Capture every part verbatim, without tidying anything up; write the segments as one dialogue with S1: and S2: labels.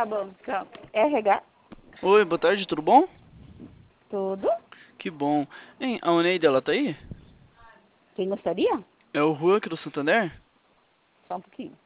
S1: banca R H.
S2: Oi, boa tarde, tudo bom?
S1: Tudo?
S2: Que bom. Hein, a Oneide, ela tá aí?
S1: Quem gostaria?
S2: É o Juan aqui do Santander?
S1: Só um pouquinho.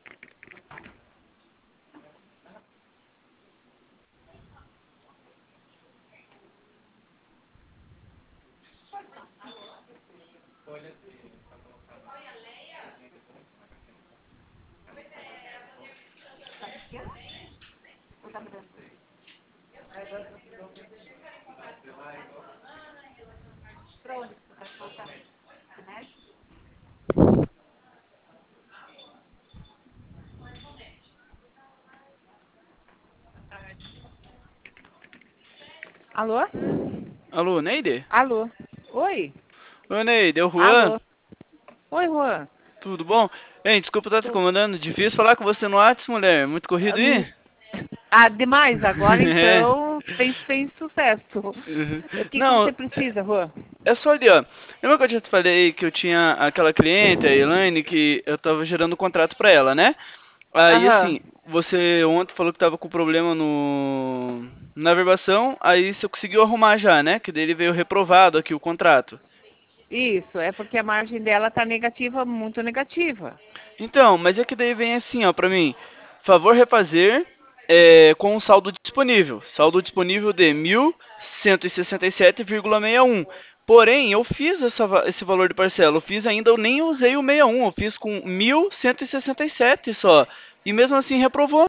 S1: Alô?
S2: Alô, Neide?
S1: Alô? Oi?
S2: Oi, Neide, é o Juan.
S1: Alô? Oi, Juan.
S2: Tudo bom? Hein, desculpa estar te
S1: Tu-
S2: incomodando. Difícil falar com você no WhatsApp, mulher. Muito corrido
S1: Hum,
S2: aí?
S1: Ah, demais. Agora
S2: É.
S1: então fez, fez sucesso.
S2: Uhum.
S1: O que, que
S2: Não,
S1: você precisa, Juan?
S2: é só ali, ó. Lembra que eu já te falei que eu tinha aquela cliente, a Elaine, que eu tava gerando um contrato pra ela, né? Aí,
S1: Aham.
S2: assim, você ontem falou que tava com problema no na verbação, aí você conseguiu arrumar já, né? Que dele veio reprovado aqui o contrato.
S1: Isso, é porque a margem dela tá negativa, muito negativa.
S2: Então, mas é que daí vem assim, ó, pra mim. Favor refazer é, com o saldo disponível. Saldo disponível de mil cento e sessenta e sete vírgula sessenta e um. Porém, eu fiz essa, va- esse valor de parcela. Eu fiz ainda, eu nem usei o sessenta e um. Eu fiz com mil cento e sessenta e sete só. E mesmo assim reprovou.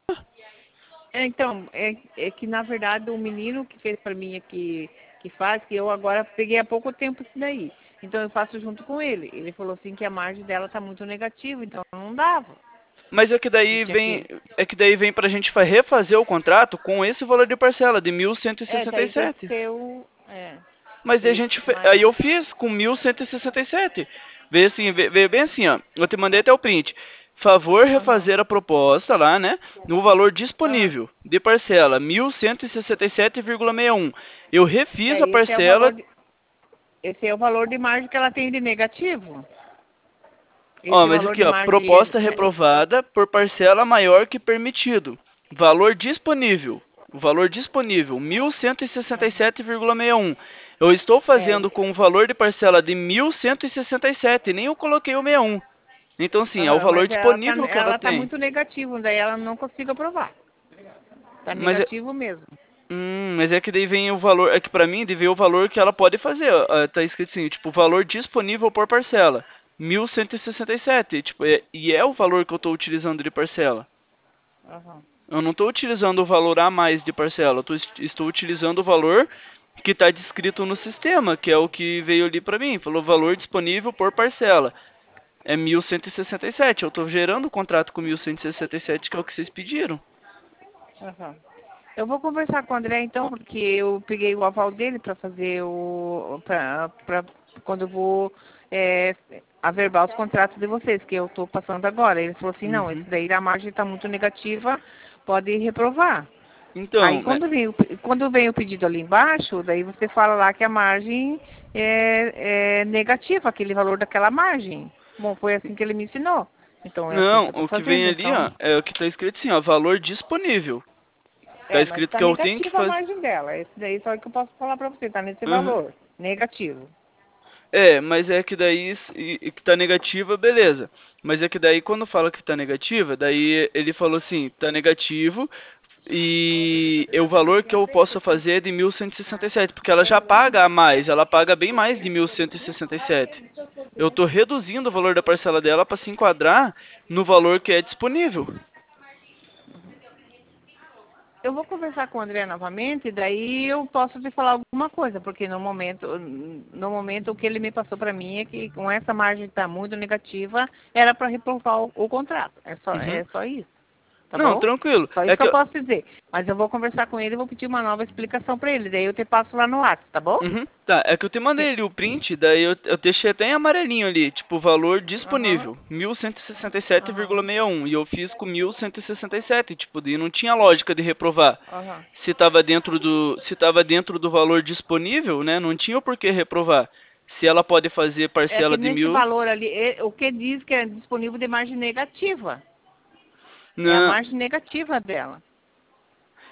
S1: É, Então, é, é que na verdade o menino que fez para mim aqui, que faz, que eu agora peguei há pouco tempo isso daí. Então eu faço junto com ele. Ele falou assim que a margem dela tá muito negativa, então não dava.
S2: Mas é que
S1: Eu
S2: daí
S1: tinha
S2: vem,
S1: que.
S2: é que daí vem pra gente fa- refazer o contrato com esse valor de parcela de mil cento e
S1: É,
S2: sessenta e
S1: daí tem que
S2: sete.
S1: ser o. É,
S2: Mas daí a
S1: isso.
S2: gente, fe-
S1: Mas.
S2: aí eu fiz com mil cento e sessenta e sete. Vê assim, vê, vê bem assim, ó. Eu te mandei até o print. Favor
S1: Aham.
S2: refazer a proposta lá, né? No valor
S1: Aham.
S2: disponível de parcela mil cento e sessenta e sete vírgula sessenta e um. Eu refiz
S1: É,
S2: a
S1: esse é o valor
S2: parcela.
S1: de. Esse é o valor de margem que ela tem de negativo.
S2: Ó,
S1: Esse
S2: mas
S1: valor
S2: aqui,
S1: de
S2: ó,
S1: margem. é-
S2: proposta reprovada por parcela maior que permitido. Valor disponível. O valor disponível, mil cento e sessenta e sete vírgula sessenta e um. Eu estou
S1: É,
S2: fazendo com o valor de parcela de mil cento e sessenta e sete, nem eu coloquei o sessenta e um. Então, sim, é o
S1: aham,
S2: valor
S1: mas ela tá,
S2: disponível que ela
S1: ela tá
S2: tem.
S1: muito negativa, daí ela não consigo aprovar. Tá
S2: Mas é,
S1: negativo mesmo.
S2: hum, mas é que daí vem o valor, é que pra mim devia o valor que ela pode fazer. Ó, ó, tá escrito assim, tipo, valor disponível por parcela, mil cento e sessenta e sete, tipo, é- e é o valor que eu estou utilizando de parcela.
S1: Aham.
S2: Eu não estou utilizando o valor a mais de parcela, eu tô, est- estou utilizando o valor que está descrito no sistema, que é o que veio ali para mim. Falou valor disponível por parcela. É mil cento e sessenta e sete. Eu estou gerando o contrato com mil cento e sessenta e sete, que é o que vocês pediram.
S1: Aham. Eu vou conversar com o André então, porque eu peguei o aval dele para fazer o. Pra, pra, quando eu vou é, averbar os contratos de vocês, que eu estou passando agora. Ele falou assim: não, esse
S2: Uhum.
S1: daí a margem está muito negativa, pode reprovar. Aí
S2: Então, é,
S1: quando vem, o, pe- quando vem o pedido ali embaixo, daí você fala lá que a margem é, é negativa, aquele valor daquela margem. Bom, foi assim que ele me ensinou. Então é assim que
S2: não,
S1: eu estou
S2: o que vem
S1: fazendo.
S2: ali, ó,
S1: Então,
S2: é o que está escrito assim, ó, valor disponível. Tá
S1: é, mas
S2: escrito
S1: está
S2: que eu tenho que
S1: negativa a
S2: fazer.
S1: margem dela. Esse daí só que eu posso falar para você, está nesse valor. Negativo.
S2: É, mas é que daí s- e- e que tá negativa, beleza. Mas é que daí quando fala que tá negativa, daí ele falou assim, tá negativo e é o valor que eu posso fazer é de mil cento e sessenta e sete, porque ela já paga a mais, ela paga bem mais de mil cento e sessenta e sete. Eu tô reduzindo o valor da parcela dela para se enquadrar no valor que é disponível.
S1: Eu vou conversar com o André novamente, daí eu posso te falar alguma coisa, porque no momento, no momento o que ele me passou para mim é que com essa margem que está muito negativa, era para reprovar o, o contrato. É só,
S2: Uhum.
S1: é só isso. Tá
S2: Não,
S1: bom?
S2: tranquilo.
S1: Só
S2: É
S1: isso que
S2: que
S1: eu
S2: eu,
S1: posso dizer. Mas eu vou conversar com ele e vou pedir uma nova explicação para ele. Daí eu te passo lá no WhatsApp, tá bom?
S2: Uhum, tá, é que eu te mandei ali o print, daí eu, eu deixei até em amarelinho ali, tipo, valor
S1: Aham,
S2: disponível, mil cento e sessenta e sete vírgula
S1: aham,
S2: sessenta e um, e eu fiz com mil cento e sessenta e sete, tipo, daí não tinha lógica de reprovar.
S1: aham.
S2: Se estava dentro do, se tava dentro do valor disponível, né, não tinha por que reprovar. Se ela pode fazer
S1: É que
S2: parcela de
S1: nesse
S2: mil,
S1: valor ali, é- o que diz que é disponível de margem negativa. É a
S2: não,
S1: margem negativa dela.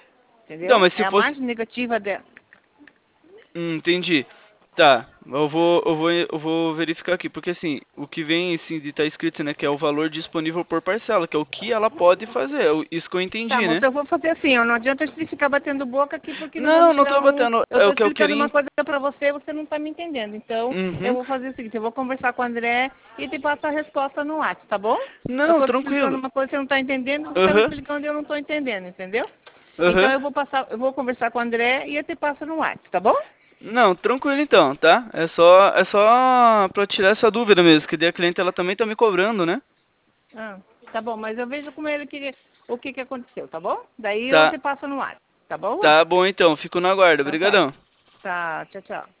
S1: entendeu?
S2: Então, mas se
S1: É a
S2: fosse...
S1: margem negativa dela.
S2: Hum, entendi. Tá, eu vou, eu vou, eu vou verificar aqui, porque assim, o que vem assim de estar escrito, né, que é o valor disponível por parcela, que é o que ela pode fazer, é o- isso que eu
S1: Tá,
S2: entendi,
S1: moça,
S2: né?
S1: eu vou fazer assim, ó, não adianta a gente ficar batendo boca aqui porque não
S2: Não,
S1: vamos
S2: não
S1: chegar
S2: tô
S1: num...
S2: batendo,
S1: Eu
S2: é
S1: tô
S2: o que eu
S1: explicando
S2: queria...
S1: uma
S2: en-
S1: coisa pra você e você não tá me entendendo. Então, eu
S2: Uhum.
S1: vou fazer o seguinte, eu vou conversar com o André e te passo a resposta no WhatsApp, tá bom? Eu
S2: Não,
S1: tô te explicando
S2: tranquilo.
S1: uma coisa que você não tá entendendo, você tá me
S2: Aham,
S1: explicando e eu não tô entendendo, entendeu? Então
S2: aham.
S1: eu vou passar, eu vou conversar com o André e eu te passo no WhatsApp, tá bom?
S2: Não, tranquilo então, tá? É só, é só pra tirar essa dúvida mesmo, que daí a cliente ela também tá me cobrando, né?
S1: Ah, tá bom, mas eu vejo como ele queria, o que que aconteceu, tá bom? Daí eu
S2: Tá,
S1: te passo no WhatsApp, tá bom?
S2: tá bom então, fico na guarda,
S1: Então tá.
S2: obrigadão.
S1: Tá, tchau, tchau.